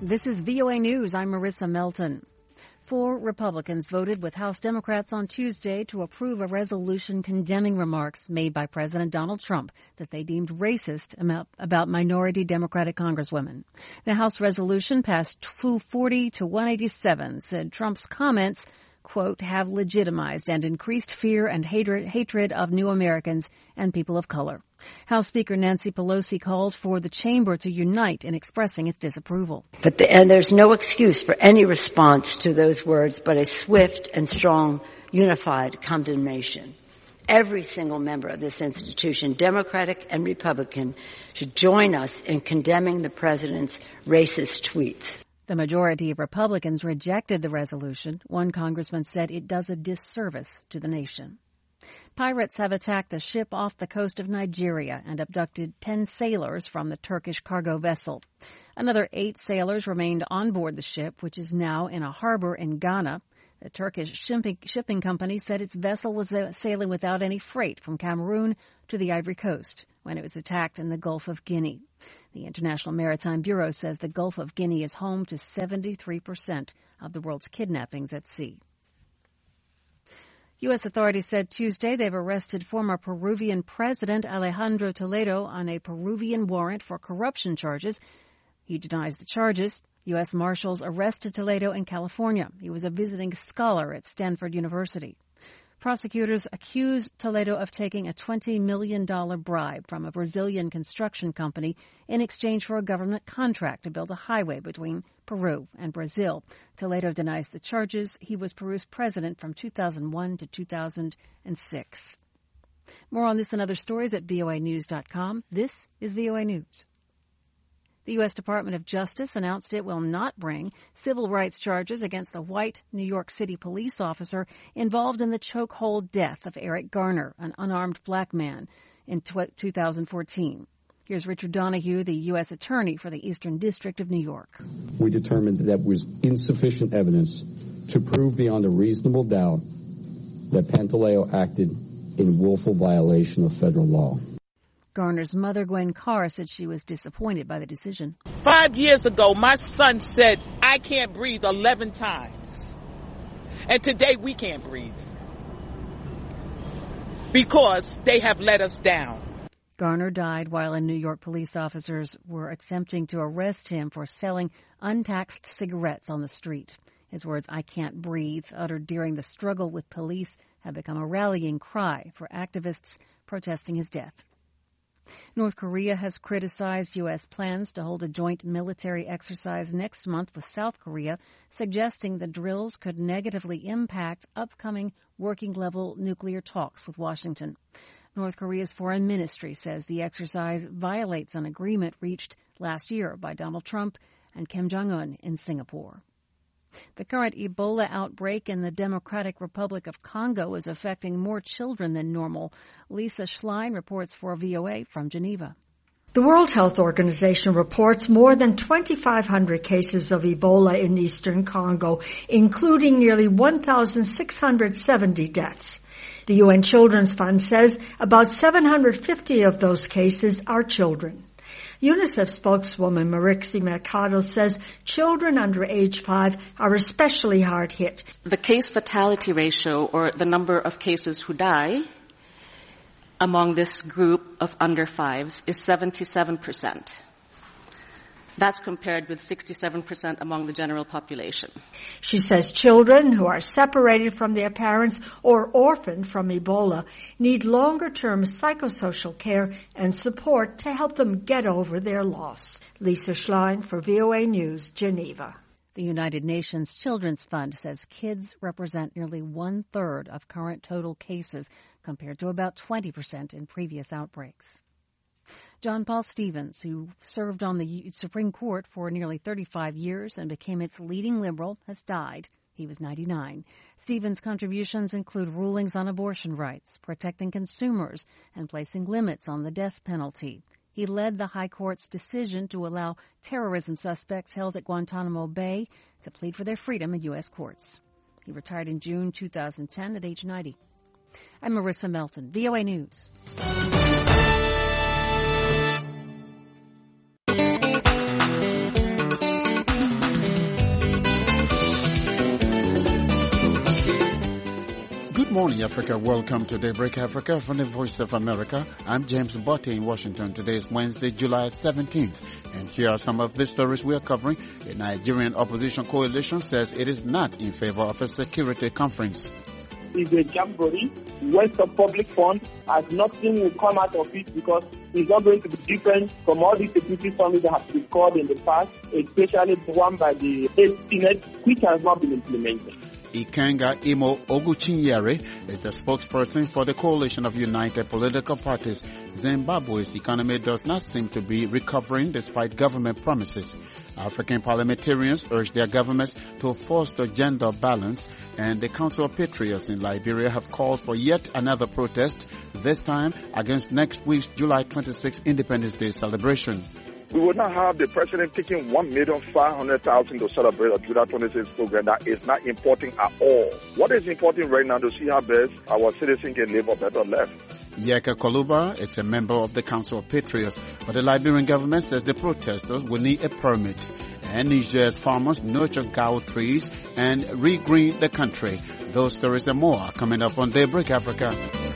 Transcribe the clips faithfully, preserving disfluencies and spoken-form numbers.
This is V O A News. I'm Marissa Melton. Four Republicans voted with House Democrats on Tuesday to approve a resolution condemning remarks made by President Donald Trump that they deemed racist about minority Democratic congresswomen. The House resolution passed two forty to one eighty-seven, said Trump's comments, quote, have legitimized and increased fear and hatred, hatred of new Americans and people of color. House Speaker Nancy Pelosi called for the chamber to unite in expressing its disapproval. But the, and there's no excuse for any response to those words but a swift and strong, unified condemnation. Every single member of this institution, Democratic and Republican, should join us in condemning the president's racist tweets. The majority of Republicans rejected the resolution. One congressman said it does a disservice to the nation. Pirates have attacked a ship off the coast of Nigeria and abducted ten sailors from the Turkish cargo vessel. Another eight sailors remained on board the ship, which is now in a harbor in Ghana. The Turkish shipping, shipping company said its vessel was sailing without any freight from Cameroon to the Ivory Coast when it was attacked in the Gulf of Guinea. The International Maritime Bureau says the Gulf of Guinea is home to seventy-three percent of the world's kidnappings at sea. U S authorities said Tuesday they've arrested former Peruvian President Alejandro Toledo on a Peruvian warrant for corruption charges. He denies the charges. U S Marshals arrested Toledo in California. He was a visiting scholar at Stanford University. Prosecutors accuse Toledo of taking a twenty million dollars bribe from a Brazilian construction company in exchange for a government contract to build a highway between Peru and Brazil. Toledo denies the charges. He was Peru's president from two thousand one to two thousand six. More on this and other stories at V O A news dot com. This is V O A News. The U S Department of Justice announced it will not bring civil rights charges against the white New York City police officer involved in the chokehold death of Eric Garner, an unarmed black man, in two thousand fourteen. Here's Richard Donahue, the U S Attorney for the Eastern District of New York. We determined that there was insufficient evidence to prove beyond a reasonable doubt that Pantaleo acted in willful violation of federal law. Garner's mother, Gwen Carr, said she was disappointed by the decision. Five years ago, my son said, I can't breathe eleven times. And today we can't breathe. Because they have let us down. Garner died while New York police officers were attempting to arrest him for selling untaxed cigarettes on the street. His words, I can't breathe, uttered during the struggle with police, have become a rallying cry for activists protesting his death. North Korea has criticized U S plans to hold a joint military exercise next month with South Korea, suggesting the drills could negatively impact upcoming working-level nuclear talks with Washington. North Korea's foreign ministry says the exercise violates an agreement reached last year by Donald Trump and Kim Jong-un in Singapore. The current Ebola outbreak in the Democratic Republic of Congo is affecting more children than normal. Lisa Schlein reports for V O A from Geneva. The World Health Organization reports more than twenty-five hundred cases of Ebola in eastern Congo, including nearly one thousand six hundred seventy deaths. The U N Children's Fund says about seven hundred fifty of those cases are children. UNICEF spokeswoman Marixie Mercado says children under age five are especially hard hit. The case fatality ratio, or the number of cases who die among this group of under fives, is seventy-seven percent. That's compared with sixty-seven percent among the general population. She says children who are separated from their parents or orphaned from Ebola need longer-term psychosocial care and support to help them get over their loss. Lisa Schlein for V O A News, Geneva. The United Nations Children's Fund says kids represent nearly one-third of current total cases, compared to about twenty percent in previous outbreaks. John Paul Stevens, who served on the Supreme Court for nearly thirty-five years and became its leading liberal, has died. He was ninety-nine. Stevens' contributions include rulings on abortion rights, protecting consumers, and placing limits on the death penalty. He led the High Court's decision to allow terrorism suspects held at Guantanamo Bay to plead for their freedom in U S courts. He retired in June two thousand ten at age ninety. I'm Marissa Melton, V O A News. morning, Africa. Welcome to Daybreak Africa from the Voice of America. I'm James Botte in Washington. Today is Wednesday, July seventeenth. And here are some of the stories we are covering. The Nigerian opposition coalition says it is not in favor of a security conference. It's a jamboree, waste of public funds, as nothing will come out of it because it's not going to be different from all the security summits that have been called in the past, especially the one by the eighth Senate, which has not been implemented. Ikenga Imo Oguchinyere is the spokesperson for the coalition of united political parties. Zimbabwe's economy does not seem to be recovering despite government promises. African parliamentarians urge their governments to foster gender balance, and the Council of Patriots in Liberia have called for yet another protest, this time against next week's July twenty-sixth Independence Day celebration. We will not have the president taking one million five hundred thousand to celebrate a July twenty-sixth program. That is not important at all. What is important right now to see how best our citizens can live a better life. Yeka Koluba is a member of the Council of Patriots, but the Liberian government says the protesters will need a permit. And Niger's farmers nurture gao trees and regreen the country. Those stories and more are coming up on Daybreak Africa.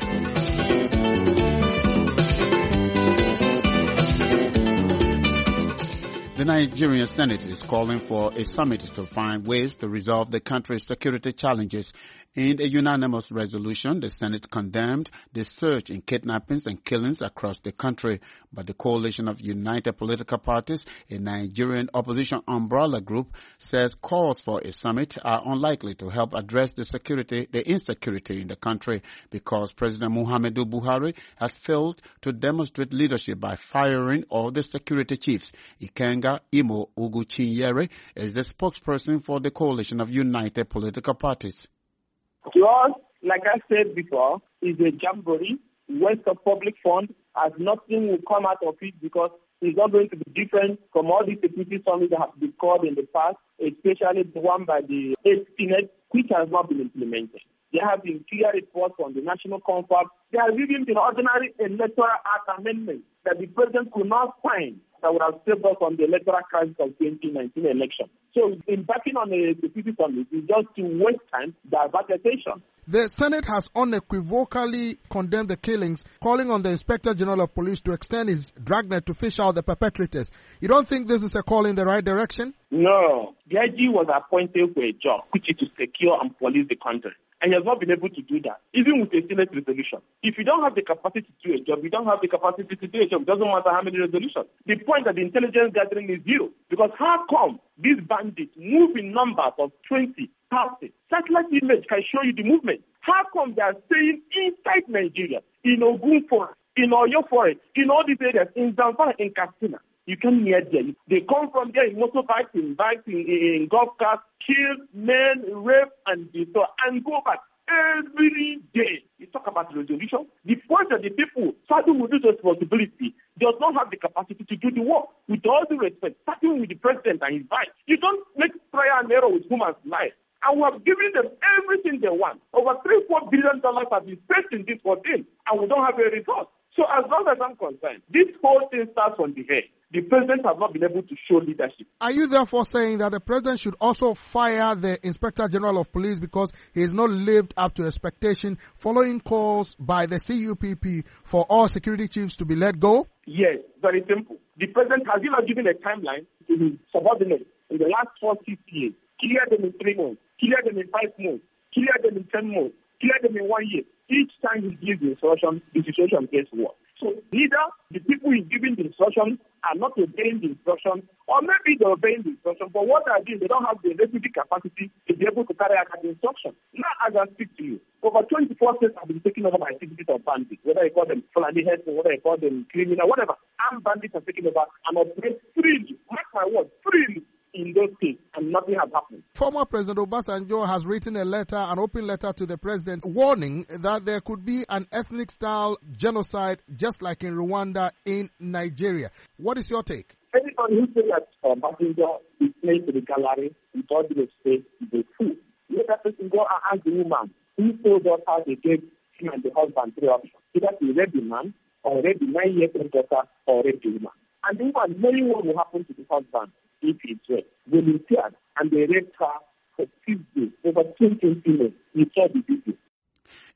The Nigerian Senate is calling for a summit to find ways to resolve the country's security challenges. In a unanimous resolution, the Senate condemned the surge in kidnappings and killings across the country. But the coalition of united political parties, a Nigerian opposition umbrella group, says calls for a summit are unlikely to help address the security, the insecurity in the country because President Muhammadu Buhari has failed to demonstrate leadership by firing all the security chiefs. Ikenga Imo Oguchinyere is the spokesperson for the coalition of united political parties. To us, like I said before, is a jamboree, waste of public funds, as nothing will come out of it because it's not going to be different from all the security summits that have been called in the past, especially the one by the eighth Senate, which has not been implemented. There have been clear reports from the National Conference. There have even been ordinary electoral act amendments that the president could not sign that would have saved us from the electoral crisis of twenty nineteen election. So embarking on a security summit is just to waste time, divert attention. The Senate has unequivocally condemned the killings, calling on the Inspector General of Police to extend his dragnet to fish out the perpetrators. You don't think this is a call in the right direction? No. The I G was appointed for a job, which is to secure and police the country. And he has not been able to do that, even with a Senate resolution. If you don't have the capacity to do a job, you don't have the capacity to do a job. It doesn't matter how many resolutions. The point that the intelligence gathering is zero. Because how come these bandits move in numbers of twenty, thirty? Satellite image can show you the movement. How come they are staying inside Nigeria, in Ogun Forest, in Oyo Forest, in all these areas, in Zamfara, in Katsina? You can hear them. They come from there in motorbikes, in bikes, in, in golf carts, kill men, rape, and destroy, and go back every day. You talk about resolution. The point that the people starting with this responsibility does not have the capacity to do the work. With all due respect, starting with the president and his vice, you don't make trial and error with human life. And we have given them everything they want. Over three, four billion dollars have been spent in this for them, and we don't have a result. So as long as I'm concerned, this whole thing starts from the head. The president has not been able to show leadership. Are you therefore saying that the president should also fire the Inspector General of Police because he has not lived up to expectation following calls by the C U P P for all security chiefs to be let go? Yes, very simple. The president has not given a timeline to his subordinates in the last four, six years. Clear them in three months, clear them in five months, clear them in ten months, clear them in one year. Each time he gives the instruction, the situation gets worse. So either the people he's giving the instructions are not obeying the instructions, or maybe they're obeying the instructions, but what they're doing, they don't have the requisite capacity to be able to carry out the instruction. Now, as I speak to you, over twenty-four states have been taken over by activities of bandits, whether you call them Fulani heads or whether you call them criminal, whatever. Armed bandits are taken over and operate freely, mark my word, freely in those states, and nothing has happened. Former President Obasanjo has written a letter, an open letter to the president, warning that there could be an ethnic-style genocide just like in Rwanda in Nigeria. What is your take? Anybody who says that Obasanjo is playing to the gallery with all the state is a fool. Let that person go and ask the woman who told us how they gave him and the husband three options. Either to rape the man, or rape the nine-year-old daughter, or rape the woman. And the woman, many what will happen to the husband if he's raped. Volunteered, and they raped her for six days, over twenty females. We saw the video.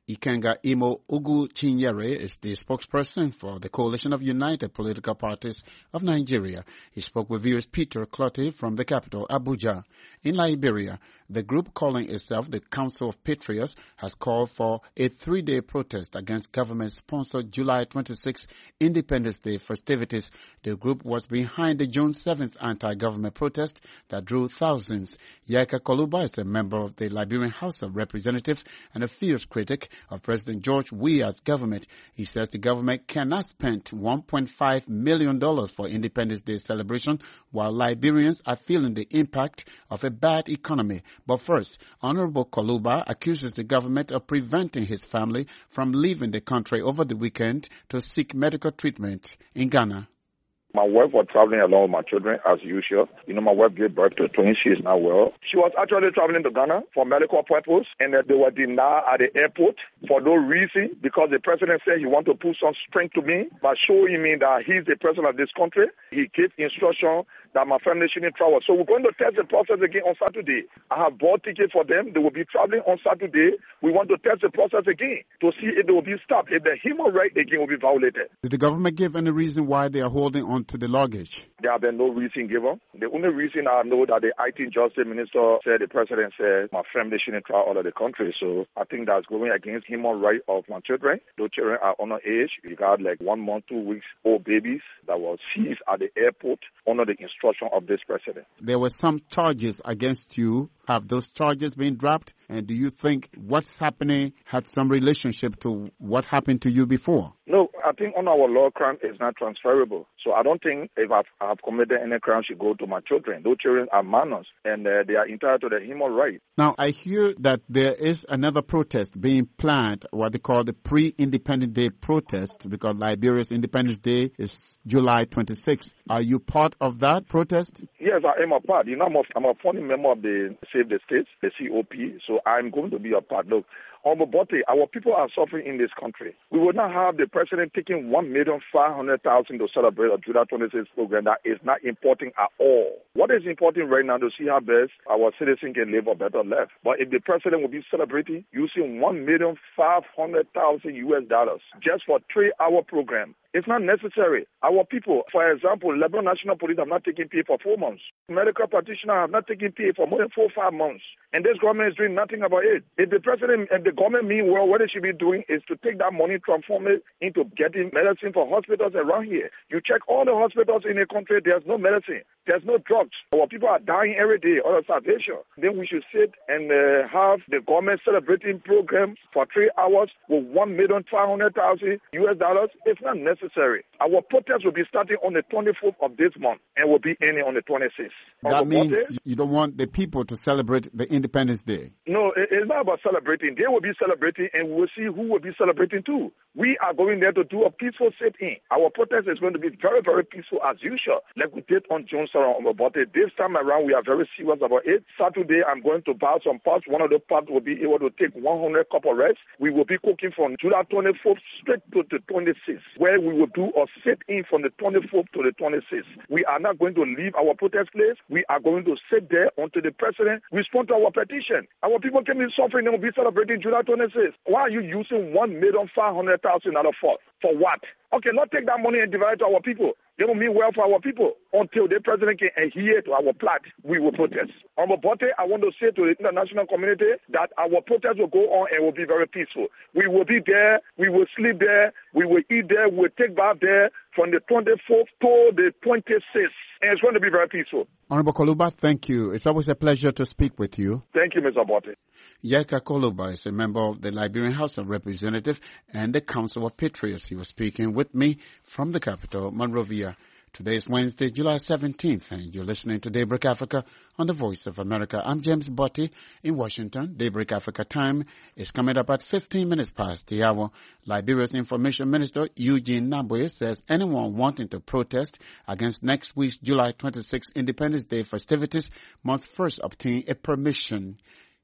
Ikenga Imo Ugu Chinyere is the spokesperson for the Coalition of United Political Parties of Nigeria. He spoke with viewers Peter Clottey from the capital, Abuja. In Liberia, the group calling itself the Council of Patriots has called for a three-day protest against government-sponsored July twenty-sixth Independence Day festivities. The group was behind the June seventh anti-government protest that drew thousands. Yaika Koluba is a member of the Liberian House of Representatives and a fierce critic of President George Weah's government. He says the government cannot spend one point five million dollars for Independence Day celebration while Liberians are feeling the impact of a bad economy. But first, Honorable Koluba accuses the government of preventing his family from leaving the country over the weekend to seek medical treatment in Ghana. My wife was traveling along with my children as usual. You know, my wife gave birth to twins. She is now well. She was actually traveling to Ghana for medical purpose, and uh, they were denied at the airport for no reason because the president said he wanted to put some strength to me by showing me that he's the president of this country. He gave instruction that my family shouldn't travel. So we're going to test the process again on Saturday. I have bought tickets for them. They will be traveling on Saturday. We want to test the process again to see if they will be stopped, if the human right again will be violated. Did the government give any reason why they are holding on to the luggage? There have been no reason given. The only reason I know that the I T Justice Minister said, the president said, my family shouldn't travel out of the country. So I think that's going against human right of my children. Those children are under age. We got like one month, two weeks old babies that were seized at the airport under the instruction of this president. There were some charges against you. Have those charges been dropped? And do you think what's happening had some relationship to what happened to you before? No, I think on our law, crime is not transferable. So I don't think if I've, I've committed any crime should go to my children. Those children are minors and uh, they are entitled to the human right. Now, I hear that there is another protest being planned, what they call the pre-Independence Day protest, because Liberia's Independence Day is July twenty-sixth. Are you part of that protest? Yes, I am a part. You know, I'm a, I'm a founding member of the Save the States, the C O P, so I'm going to be a part. Look, Omobote, our people are suffering in this country. We would not have the president taking one million five hundred thousand to celebrate a July twenty-sixth program that is not important at all. What is important right now to see how best our citizens can live a better life. But if the president will be celebrating using one million five hundred thousand U S dollars just for three-hour program, it's not necessary. Our people, for example, Lebanon National Police have not taken pay for four months. Medical practitioners have not taken pay for more than four or five months. And this government is doing nothing about it. If the president and the government meanwhile, what they should be doing is to take that money, transform it into getting medicine for hospitals around here. You check all the hospitals in the country, there's no medicine. There's no drugs. Our people are dying every day out of starvation. Then we should sit and uh, have the government celebrating program for three hours with one million five hundred thousand U S dollars. It's not necessary. Our protest will be starting on the twenty-fourth of this month and will be ending on the twenty-sixth. That means you don't want the people to celebrate the Independence Day. No, it's not about celebrating. They will be celebrating and we'll see who will be celebrating too. We are going there to do a peaceful sit-in. Our protest is going to be very, very peaceful as usual, like we did on June seventh. But this time around, we are very serious about it. Saturday, I'm going to buy some pots. One of the pots will be able to take one hundred cup of rice. We will be cooking from July twenty-fourth straight to the twenty-sixth, where we will do a sit-in from the twenty-fourth to the twenty-sixth. We are not going to leave our protest place. We are going to sit there until the president responds to our petition. Our people can be suffering and will be celebrating July twenty-sixth. Why are you using one million five hundred thousand dollars for? For what? Okay, let's take that money and divide it to our people. They will mean well for our people. Until the president can adhere to our plight, we will protest. On Bote, I want to say to the international community that our protest will go on and will be very peaceful. We will be there, we will sleep there, we will eat there, we will take bath there from the twenty-fourth to the twenty-sixth. And it's going to be very peaceful. Honorable Koluba, thank you. It's always a pleasure to speak with you. Thank you, Mister Bote. Yaika Koluba is a member of the Liberian House of Representatives and the Council of Patriots. He was speaking with me from the capital, Monrovia. Today is Wednesday, July seventeenth, and you're listening to Daybreak Africa on the Voice of America. I'm James Botti in Washington. Daybreak Africa time is coming up at fifteen minutes past the hour. Liberia's Information Minister Eugene Nabwe says anyone wanting to protest against next week's July twenty-sixth Independence Day festivities must first obtain a permission.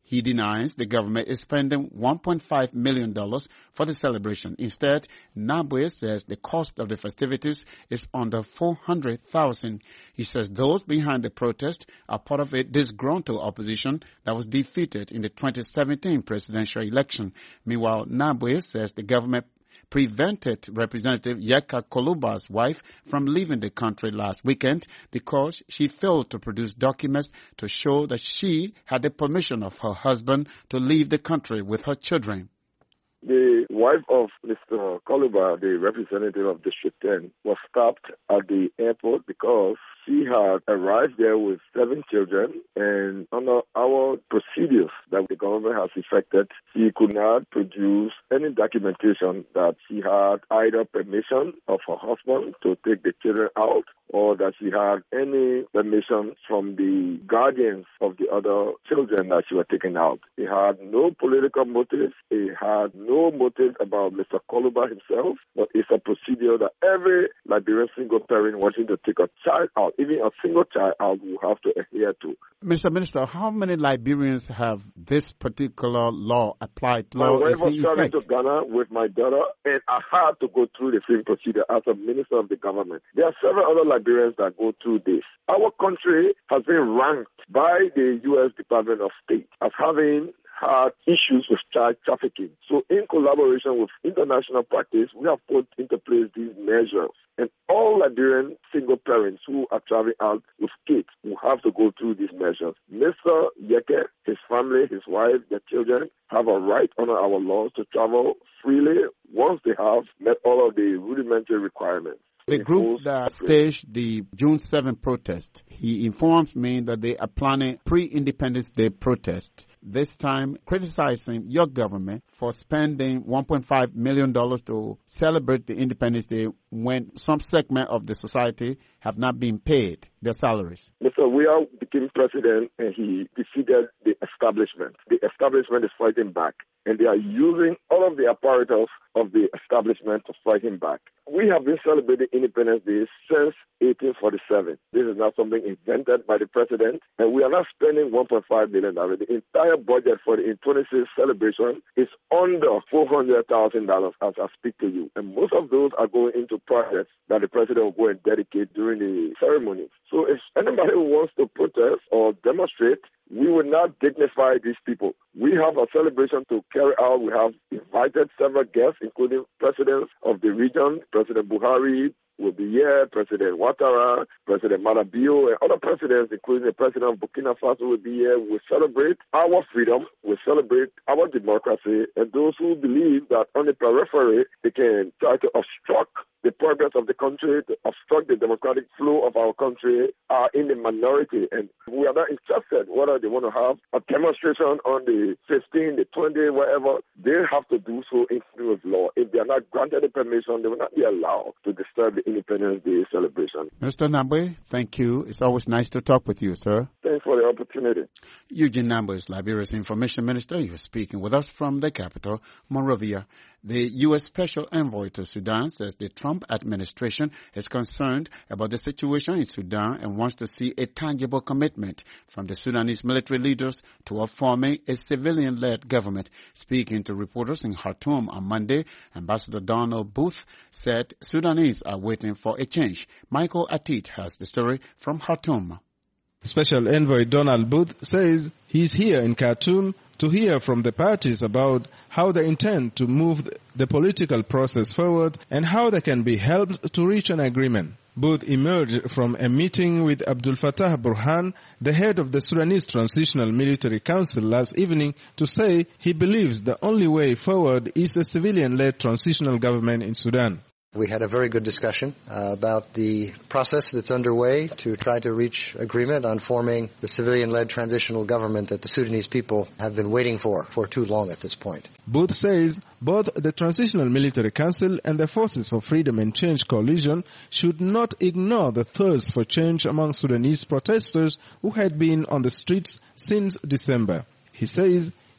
He denies the government is spending one point five million dollars for the celebration. Instead, Nabwe says the cost of the festivities is under four hundred thousand dollars. He says those behind the protest are part of a disgruntled opposition that was defeated in the twenty seventeen presidential election. Meanwhile, Nabwe says the government prevented Representative Yeka Koluba's wife from leaving the country last weekend because she failed to produce documents to show that she had the permission of her husband to leave the country with her children. The wife of Mister Koluba, the representative of District ten, was stopped at the airport because she had arrived there with seven children, and under our procedures that the government has effected, she could not produce any documentation that she had either permission of her husband to take the children out or that she had any permission from the guardians of the other children that she was taking out. It had no political motive. It had no motive about Mister Koluba himself, but it's a procedure that every Liberian single parent wanting to take a child out, even a single child out, will have to adhere to. Mister Minister, how many Liberians have this particular law applied? My law wife was traveling to Ghana with my daughter, and I had to go through the same procedure as a minister of the government. There are several other Liberians that go through this. Our country has been ranked by the U S Department of State as having had issues with child trafficking. So in collaboration with international practice, we have put into place these measures. And all Liberian single parents who are traveling out with kids will have to go through these measures. Mister Yeke, his family, his wife, their children have a right under our laws to travel freely once they have met all of the rudimentary requirements. The group that staged the June seventh protest, he informs me that they are planning pre-Independence Day protest, this time criticizing your government for spending one point five million dollars to celebrate the Independence Day when some segment of the society have not been paid their salaries. Mister Weah became president and he defeated the establishment. The establishment is fighting back, and they are using all of the apparatus of the establishment to fight him back. We have been celebrating Independence Day since eighteen forty-seven. This is not something invented by the president, and we are not spending one point five million dollars. The entire budget for the twenty-sixth celebration is under four hundred thousand dollars as I speak to you, and most of those are going into projects that the president will go and dedicate during the ceremony. So if anybody who wants to protest or demonstrate, we will not dignify these people. We have a celebration to carry out. We have invited several guests, including presidents of the region. President Buhari will be here, President Ouattara, President Marabio, and other presidents, including the president of Burkina Faso, will be here. We celebrate our freedom. We celebrate our democracy. And those who believe that on the periphery, they can try to obstruct the progress of the country, to obstruct the democratic flow of our country, are in the minority. And we are not interested whether they want to have a demonstration on the fifteenth, the twentieth, whatever. They have to do so in line with law. If they are not granted the permission, they will not be allowed to disturb the Independence Day celebration. Mister Nabwe, thank you. It's always nice to talk with you, sir. Thanks for the opportunity. Eugene Nabwe is Liberia's information minister. He was speaking with us from the capital, Monrovia. The U S Special Envoy to Sudan says the Trump administration is concerned about the situation in Sudan and wants to see a tangible commitment from the Sudanese military leaders toward forming a civilian-led government. Speaking to reporters in Khartoum on Monday, Ambassador Donald Booth said Sudanese are waiting for a change. Michael Atit has the story from Khartoum. Special Envoy Donald Booth says he's here in Khartoum to hear from the parties about how they intend to move the political process forward and how they can be helped to reach an agreement. Booth emerged from a meeting with Abdul Fattah Burhan, the head of the Sudanese Transitional Military Council, last evening to say he believes the only way forward is a civilian-led transitional government in Sudan. We had a very good discussion uh, about the process that's underway to try to reach agreement on forming the civilian-led transitional government that the Sudanese people have been waiting for for too long at this point. Booth says both the Transitional Military Council and the Forces for Freedom and Change coalition should not ignore the thirst for change among Sudanese protesters who had been on the streets since December. He says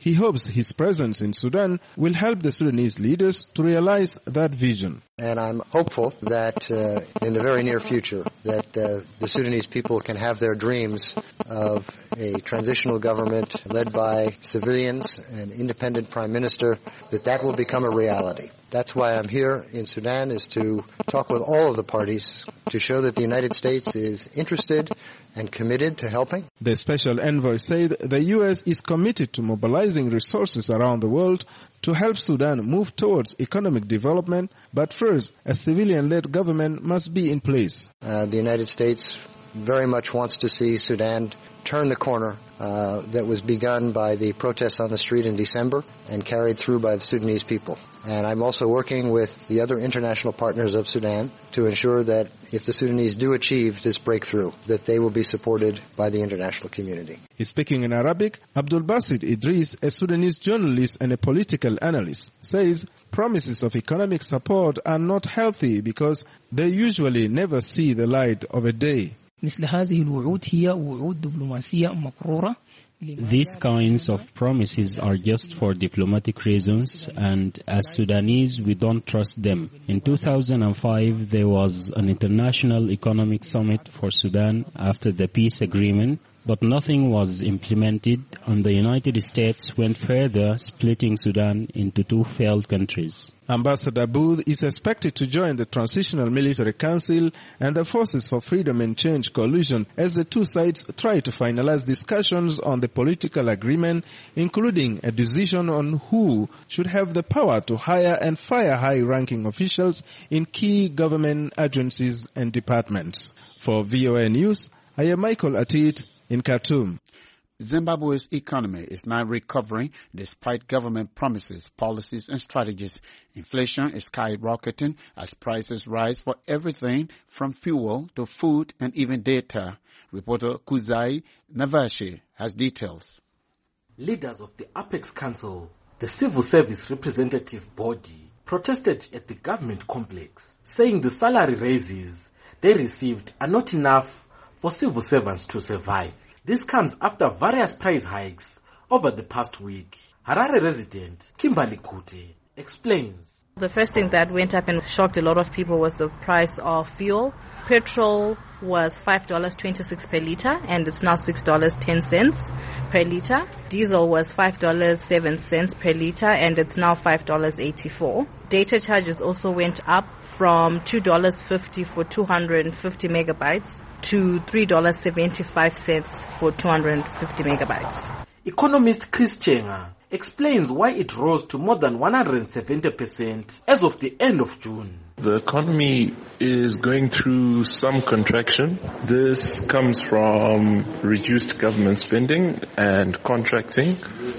He hopes his presence in Sudan will help the Sudanese leaders to realize that vision. And I'm hopeful that uh, in the very near future that uh, the Sudanese people can have their dreams of a transitional government led by civilians, an independent prime minister, that that will become a reality. That's why I'm here in Sudan, is to talk with all of the parties to show that the United States is interested and committed to helping. The special envoy said the U S is committed to mobilizing resources around the world to help Sudan move towards economic development, but first, a civilian-led government must be in place. Uh, the United States very much wants to see Sudan turn the corner uh, that was begun by the protests on the street in December and carried through by the Sudanese people. And I'm also working with the other international partners of Sudan to ensure that if the Sudanese do achieve this breakthrough, that they will be supported by the international community. He's speaking in Arabic. Abdul Basit Idris, a Sudanese journalist and a political analyst, says promises of economic support are not healthy because they usually never see the light of a day. مثل هذه الوعود هي وعود دبلوماسية مقرورة. These kinds of promises are just for diplomatic reasons, and as Sudanese, we don't trust them. In two thousand five, there was an international economic summit for Sudan after the peace agreement, but nothing was implemented, and the United States went further, splitting Sudan into two failed countries. Ambassador Booth is expected to join the Transitional Military Council and the Forces for Freedom and Change coalition as the two sides try to finalize discussions on the political agreement, including a decision on who should have the power to hire and fire high-ranking officials in key government agencies and departments. For V O A News, I am Michael Atit in Khartoum. Zimbabwe's economy is now recovering despite government promises, policies, and strategies. Inflation is skyrocketing as prices rise for everything from fuel to food and even data. Reporter Kuzai Navashi has details. Leaders of the Apex Council, the civil service representative body, protested at the government complex, saying the salary raises they received are not enough for civil servants to survive. This comes after various price hikes over the past week. Harare resident Kimberly Kute explains. The first thing that went up and shocked a lot of people was the price of fuel. Petrol was five dollars and twenty-six cents per litre and it's now six dollars and ten cents per litre. Diesel was five dollars and seven cents per litre and it's now five dollars and eighty-four cents. Data charges also went up from two dollars and fifty cents for two hundred fifty megabytes to three dollars and seventy-five cents for two hundred fifty megabytes. Economist Chris Chenga explains why it rose to more than one hundred seventy percent as of the end of June. The economy is going through some contraction. This comes from reduced government spending and contracting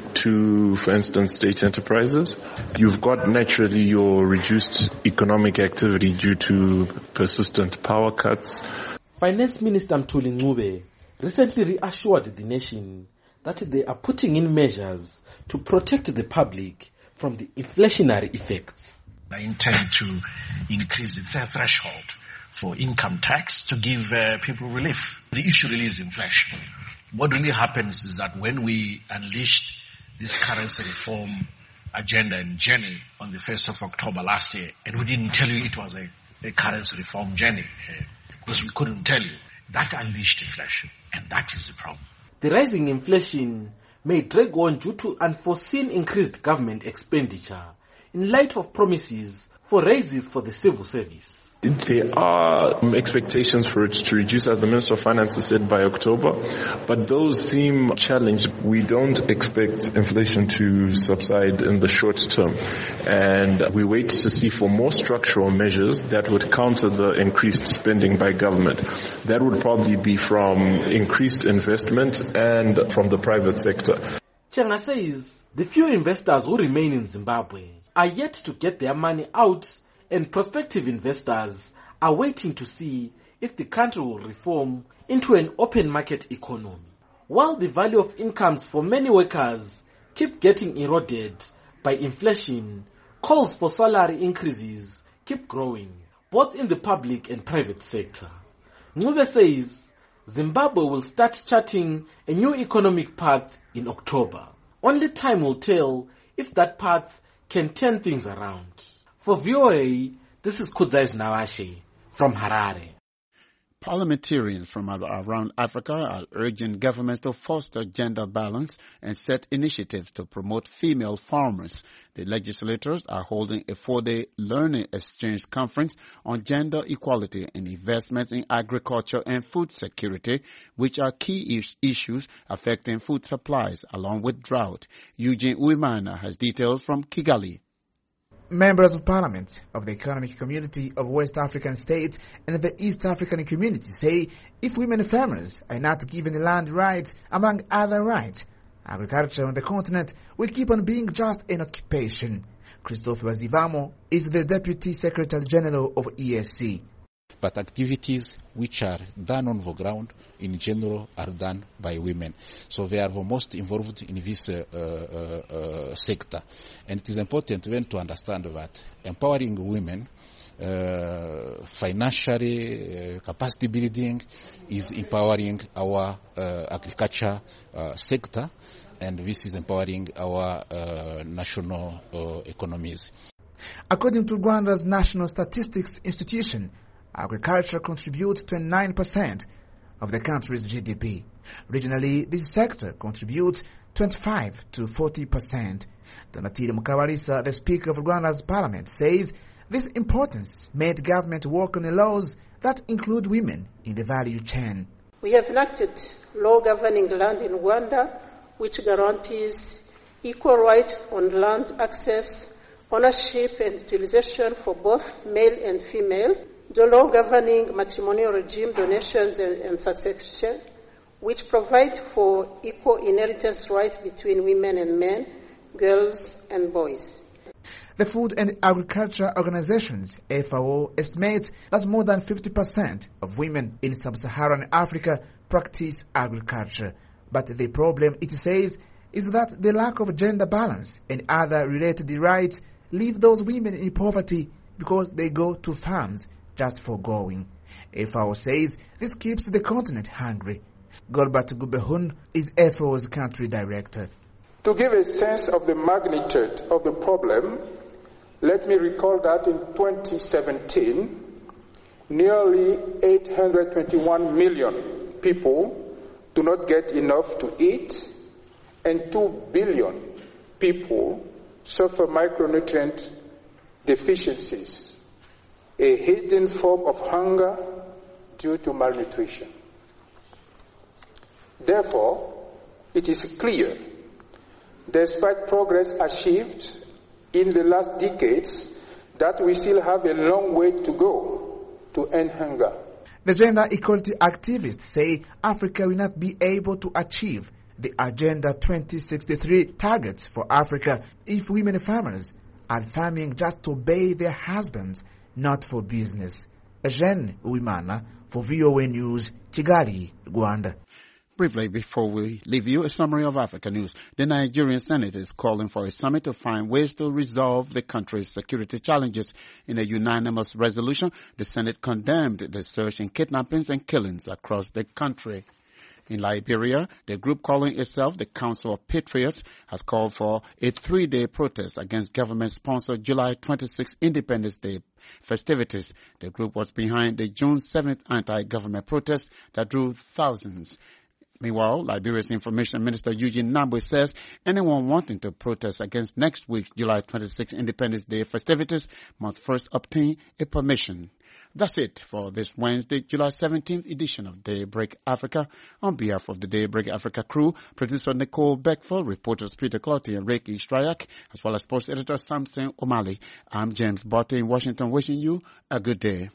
to, for instance, state enterprises. You've got naturally your reduced economic activity due to persistent power cuts. Finance Minister Mthuli Ncube recently reassured the nation that they are putting in measures to protect the public from the inflationary effects. I intend to increase the threshold for income tax to give uh, people relief. The issue really is inflation. What really happens is that when we unleashed this currency reform agenda and journey on the first of October last year, and we didn't tell you it was a, a currency reform journey, uh, because we couldn't tell you, that unleashed inflation, and that is the problem. The rising inflation may drag on due to unforeseen increased government expenditure in light of promises for raises for the civil service. There are expectations for it to reduce, as the Minister of Finance said, by October, but those seem challenged. We don't expect inflation to subside in the short term, and we wait to see for more structural measures that would counter the increased spending by government. That would probably be from increased investment and from the private sector. Chenga says the few investors who remain in Zimbabwe are yet to get their money out, and prospective investors are waiting to see if the country will reform into an open market economy. While the value of incomes for many workers keep getting eroded by inflation, calls for salary increases keep growing, both in the public and private sector. Ncube says Zimbabwe will start charting a new economic path in October. Only time will tell if that path can turn things around. For V O A, this is Kudzais Nawashi from Harare. Parliamentarians from around Africa are urging governments to foster gender balance and set initiatives to promote female farmers. The legislators are holding a four-day learning exchange conference on gender equality and investments in agriculture and food security, which are key is- issues affecting food supplies along with drought. Eugene Uimana has details from Kigali. Members of Parliament of the Economic Community of West African States and the East African Community say if women farmers are not given the land rights, among other rights, agriculture on the continent will keep on being just an occupation. Christophe Bazivamo is the Deputy Secretary General of E S C. But activities which are done on the ground in general are done by women. So they are the most involved in this uh, uh, uh, sector. And it is important then to understand that empowering women uh, financially, uh, capacity building is empowering our uh, agriculture uh, sector, and this is empowering our uh, national uh, economies. According to Rwanda's National Statistics Institution, agriculture contributes twenty-nine percent of the country's G D P. Regionally, this sector contributes twenty-five to forty percent. Donatille Mukabalisa, the Speaker of Rwanda's Parliament, says this importance made government work on the laws that include women in the value chain. We have enacted law governing land in Rwanda, which guarantees equal right on land access, ownership and utilization for both male and female. The law governing matrimonial regime, donations and, and succession, which provide for equal inheritance rights between women and men, girls and boys. The Food and Agriculture Organizations, F A O, estimates that more than fifty percent of women in sub-Saharan Africa practice agriculture. But the problem, it says, is that the lack of gender balance and other related rights leave those women in poverty because they go to farms just for going. F A O says this keeps the continent hungry. Golbert Gubehun is F A O's country director. To give a sense of the magnitude of the problem, let me recall that in twenty seventeen, nearly eight hundred twenty-one million people do not get enough to eat, and two billion people suffer micronutrient deficiencies, a hidden form of hunger due to malnutrition. Therefore, it is clear, despite progress achieved in the last decades, that we still have a long way to go to end hunger. The gender equality activists say Africa will not be able to achieve the Agenda twenty sixty-three targets for Africa if women farmers are farming just to obey their husbands, not for business. Eugene Uimana for V O A News, Kigali, Rwanda. Briefly, before we leave you, a summary of Africa news. The Nigerian Senate is calling for a summit to find ways to resolve the country's security challenges. In a unanimous resolution, the Senate condemned the surge in kidnappings and killings across the country. In Liberia, the group calling itself the Council of Patriots has called for a three-day protest against government-sponsored July twenty-sixth Independence Day festivities. The group was behind the June seventh anti-government protest that drew thousands. Meanwhile, Liberia's Information Minister Eugene Nambwe says anyone wanting to protest against next week's July twenty-sixth Independence Day festivities must first obtain a permission. That's it for this Wednesday, July seventeenth edition of Daybreak Africa. On behalf of the Daybreak Africa crew, producer Nicole Beckford, reporters Peter Clotty and Reiki Stryak, as well as sports editor Samson O'Malley, I'm James Botte in Washington wishing you a good day.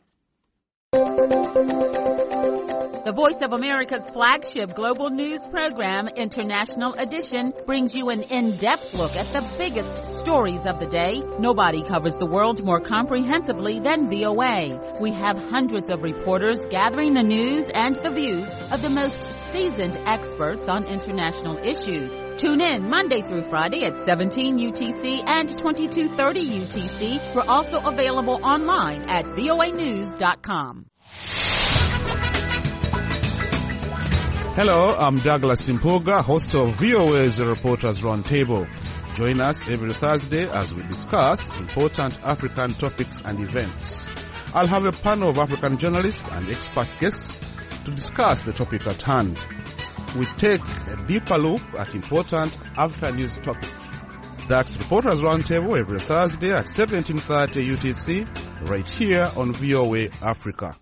The Voice of America's flagship global news program, International Edition, brings you an in-depth look at the biggest stories of the day. Nobody covers the world more comprehensively than V O A. We have hundreds of reporters gathering the news and the views of the most seasoned experts on international issues. Tune in Monday through Friday at seventeen U T C and twenty-two thirty U T C. We're also available online at V O A news dot com. Hello, I'm Douglas Simpoga, host of V O A's Reporters Roundtable. Join us every Thursday as we discuss important African topics and events. I'll have a panel of African journalists and expert guests to discuss the topic at hand. We take a deeper look at important African news topics. That's Reporters Roundtable every Thursday at seventeen thirty U T C, right here on V O A Africa.